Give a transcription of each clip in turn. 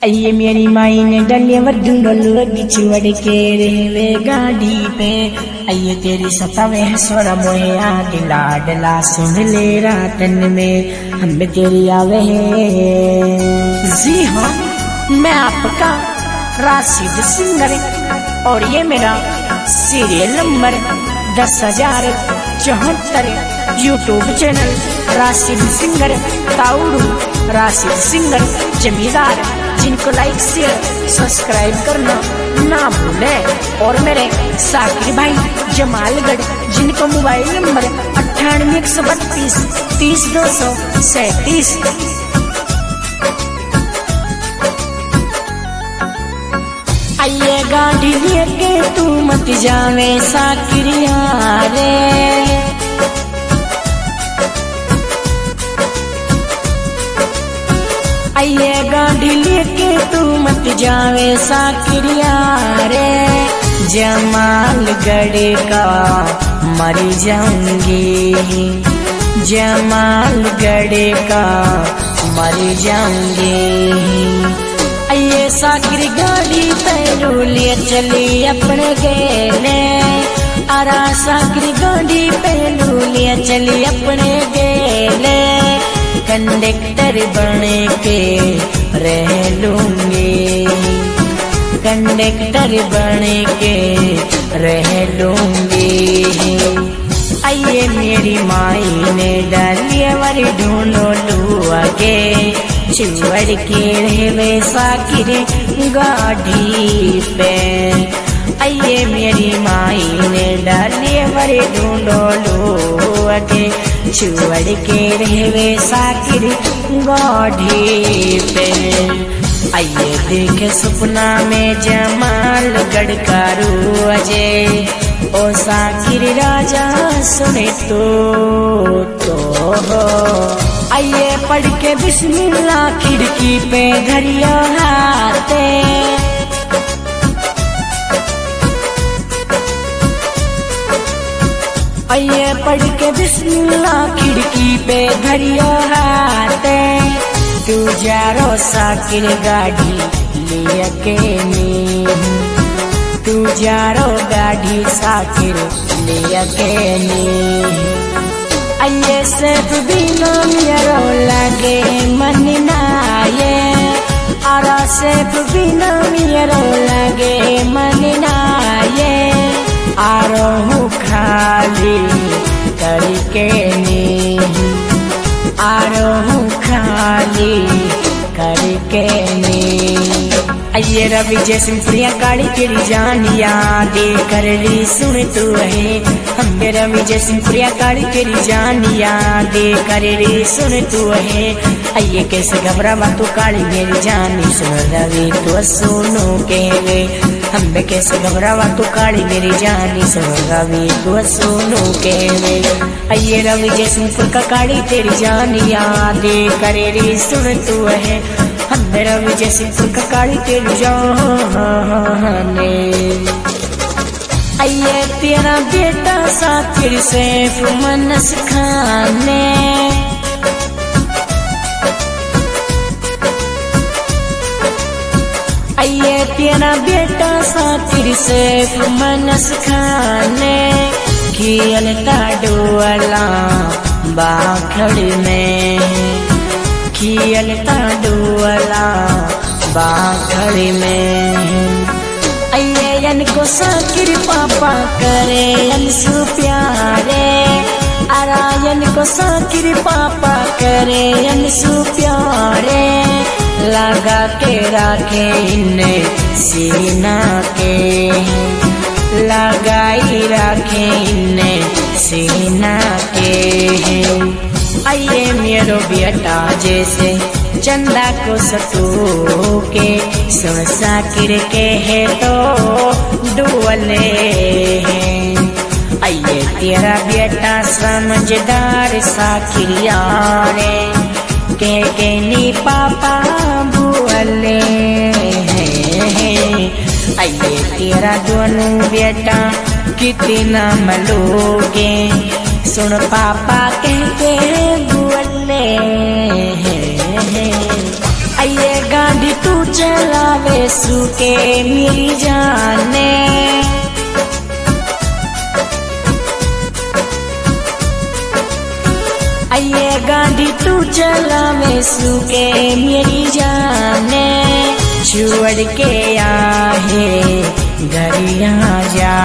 ये मेरी माई ने डलिया ढूंढ बिछुड़ के रेवे गाड़ी पे। ये तेरी सतावे है सोरा मोया दिला डला सुन ले रातन में हम तेरी आवे है। जी हाँ, मैं आपका राशिद सिंगर और ये मेरा serial number 10,074 YouTube channel Rashid singer Taoru Rashid singer जमींदार, जिनको लाइक शेयर सब्सक्राइब करना ना भूले। और मेरे साकिर भाई जमालगढ़, जिनको मोबाइल नंबर 98 132 30 237। आइए गाड़ी लेके तू मत जावे साकिरिया रे। आइए गाड़ी लेके तू मत जावे साकिरिया रे। जमालगढ़ का मर जाऊंगी, जमालगढ़ का मर जाऊंगी। ये साकिर गाड़ी पैरू ले चली अपने गेले। अरा साकिर गाड़ी पैरू ले चली अपने गेले। कंडक्टर बन के रह लूंगी, कंडक्टर बन के रह लूंगी। आइए मेरी माई ने डालिया वाली ढूंढो लू आगे चिवड़ के रहवे साकिर गाड़ी पे। आइए मेरी माई ने डालिए बड़े ढूंढो लो आगे चिवड़ के रहवे साकिर गाड़ी पे। आइए देखे सपना में जमालगढ़ का रू अजय ओ साकिर राजा सुने तो आइए पढ़ के बिस्मिल्लाह खिड़की पे घरिया हाथे। आइए पढ़ के बिस्मिल्लाह खिड़की पे घरिया हाथे। तू जारो साकिर गाड़ी ले के नी, तू जारो गाड़ी साकिर ले के नी। आइए सेफ बिना मेरा लगे मन नाये। आरा सेफ बिना मेरा लगे मन नाये। आरो हूँ खाली करके नी, आरो हूँ खाली करके नी। आइए रवि जैसी प्रिया काली तेरी जान याद कर ली सुन तू है। हम रवि जैसी प्रिया काली तेरी जान याद कर ली सुन तू है। आइए कैसे घबरावा तू काली मेरी जान सुन रवि तू सुनो के वे। हम कैसे घबरावा तू काली मेरी जान सुन रवि तू सुनो के वे। आइए रवि जैसी प्रिया काली तेरी जान याद कर ली सुन तू है। हम रवि जैसी प्रिया काली तेरी जान। आइए तेरा बेटा साकिर सैफ मनस खाने। आइए तेरा बेटा साकिर सैफ मनस खाने। खियलता डोला बाखड़ में, खियलता डोला बाखड़ में। आइए इनको साकिर पापा करे अनसु प्यारे। आरायन को साकिर पापा करे अनसु प्यारे। लगा के राखे इन्हें सीना के, लगाई राखे इन्हें सीना के। आइए मेरो बेटा जैसे चंदा को सटो के सुन साकिर के है तो डुअले हैं। आइए तेरा बेटा समझदार साकिर यारे के नी पापा बुअले हैं। आइए तेरा दोनों बेटा कितना मलोगे सुन पापा कहते बुअले हैं। आइए गाड़ी तू चल सूखे मेरी जाने। आइए गाड़ी तू चलावे सूखे मेरी जाने। छोड़ के आहे घरिया जा,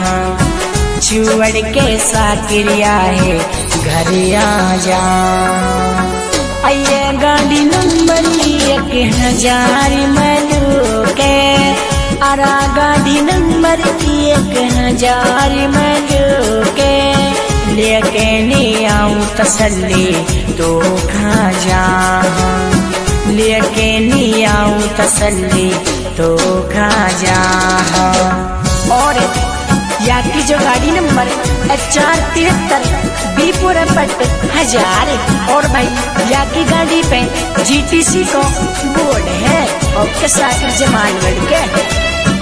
छोड़ के साकिरिया है घरिया जा। आइए गाड़ी नंबर 1000 मलू के, अरा गाड़ी नंबर 1000 मलू के। लेके नहीं आऊं तसल्ली तो खा जा, लेके नहीं आऊं तसल्ली तो खा जा। और या की जो गाड़ी नंबर 473 बीपुर पट 1000। और भाई या की गाड़ी पे GTC को बोर्ड है और के साथ जमालगढ़ के।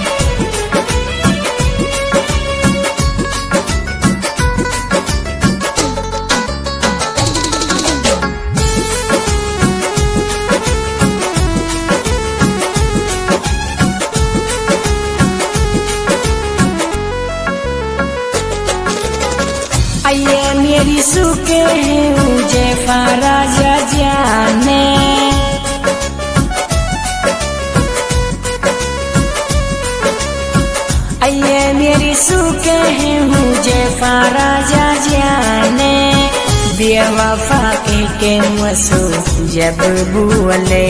आइए मेरी सूखे है मुझे राजा जाने। आइए मेरी सूखे है मुझे राजा जाने। बेवफा के मसू जब बोले,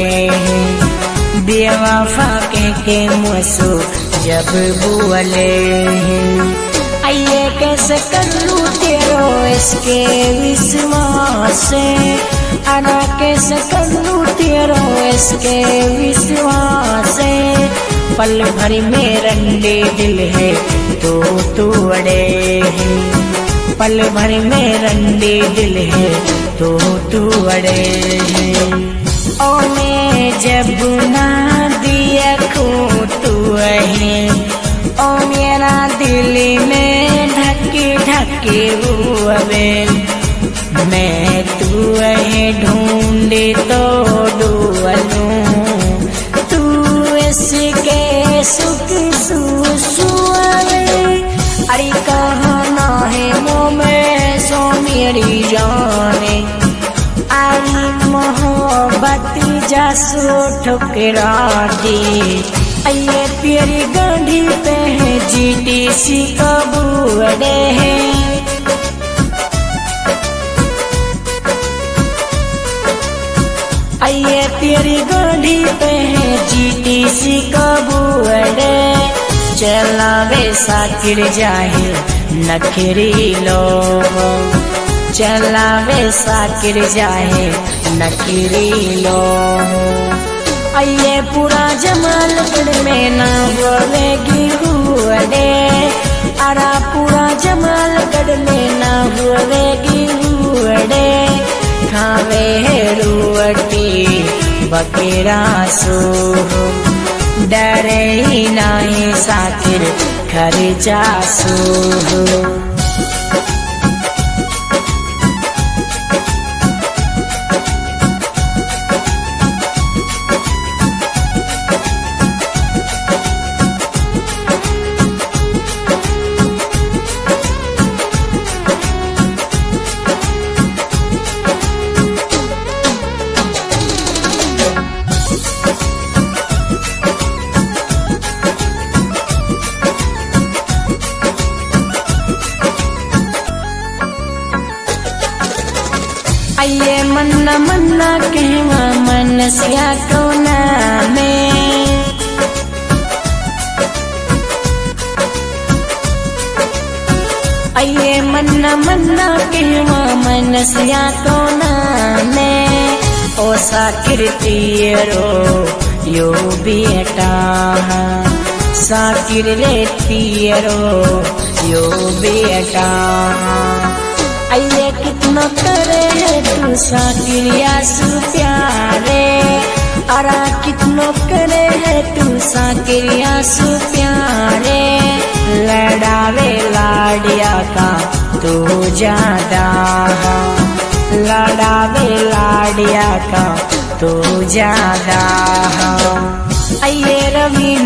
बेवफा के मसू जब बोले। आइए कैसे कर लूं तेरो इसके विश्वास से, अना कैसे कर लूं तेरो इसके विश्वास से। पल भर में रंडे दिल है तो तोड़े है, पल भर में रंडे दिल है तो तोड़े है। ओ मैं जब ना दिया खो तू है, ओ मेरा दिल में ढके ढके हुए। मैं तू है ढूंढे तो ढूंढूं, तू इसके सुख सुसुआवे। अरे कहना है मुँह में सो मेरी जाने। अरे मोहब्बत जासो ठुकरा दी। आइए तेरी गाड़ी पे है GTC का बोर्ड है। आइए तेरी गाड़ी पे है GTC का बोर्ड। चलावे साकिर जाहे नखरी लो, चलावे साकिर जाहे नखरी लो। आइए पूरा जमालगढ़ में ना बोलेगी हुए, अरा पूरा जमालगढ़ में ना बोलेगी हुए। खावे है रोटी बकेरा सो, डरे ही नहीं साकिर खर्चा सो। आइए मन्ना मन्ना कहवा मनसिया कोना में। आइए मन्ना मन्ना कहवा मनसिया कोना में। ओ साकिर तीरो यो बेटा, साकिर रे तीरो यो बेटा। आइए कितना करे है तू साकिरिया सु प्यारे, अरा कितना करे है तू साकिरिया सु प्यारे। लड़ावे लाडिया का तू ज्यादा, लड़ावे लाडिया का तू ज्यादा। आइए रवि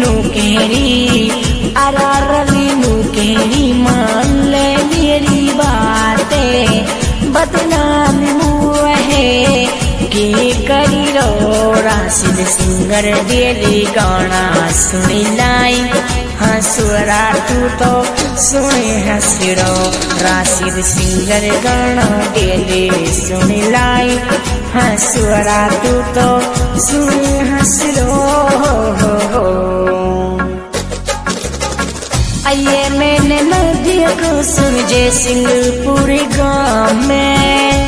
केरी अरारलीनु केरी मान ले मेरी बातें बदनाम मुहे के करी रो राशिद सिंगर डेली गाना सुनी लाई हंसुरा तू तो सुने हंसरो राशिद सिंगर गाना डेली सुनी लाई हंसुरा तू तो सुने हंसरो आइए मैंने नदी को सुन जय सिंह पूरे गाँव में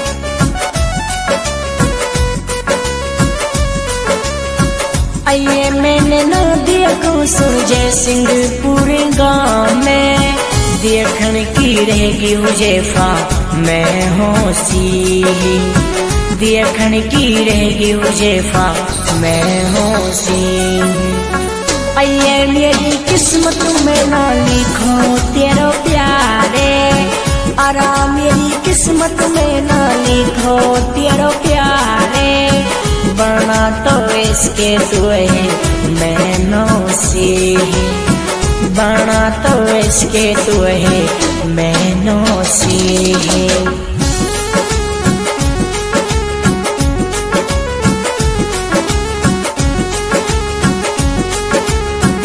आइए मैंने नदी को सुन जय सिंह पूरे गाँव में देखन की रहेगी हुजैफा मैं होशी देखन की रहेगी हुजैफा मैं होशी आइए मेरी किस्मत में ना लिखो तेरो प्यारे आराम मेरी किस्मत में ना लिखो तेरो प्यारे बना तो इसके तू है मैं नौसी बना तो इसके तू है मैं नौसी